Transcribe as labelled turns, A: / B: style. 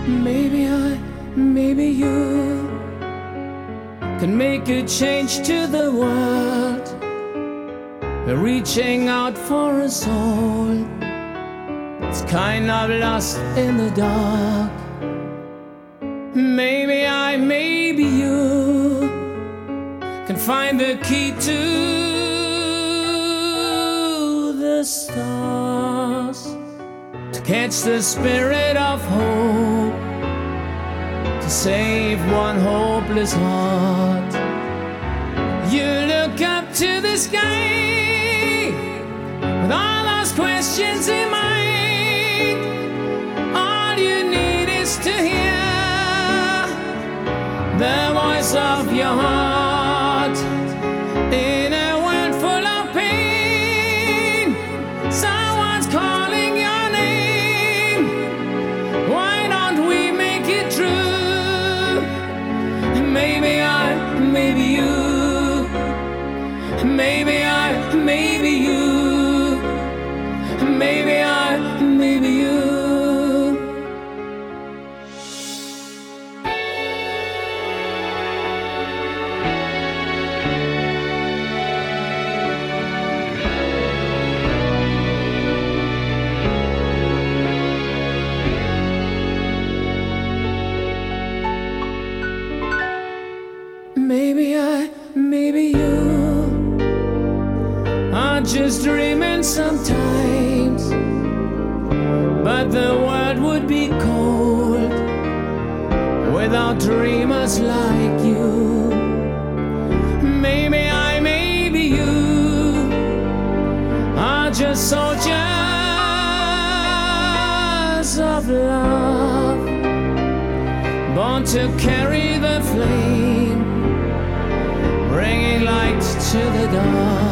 A: maybe you can make a change to the world. We're reaching out for a soul. It's kind of lost in the dark. Maybe you can find the key to the stars, to catch the spirit of hope, to save one hopeless heart. You look up to the sky with all those questions in mind. All you need is to hear the voice of your heart. In a world full of pain, someone's calling your name. Why don't we make it true? Maybe you, maybe you, maybe you. Maybe you are just dreaming sometimes, but the world would be cold without dreamers like you. Maybe you are just soldiers of love, born to carry the flame, bringing light to the dark.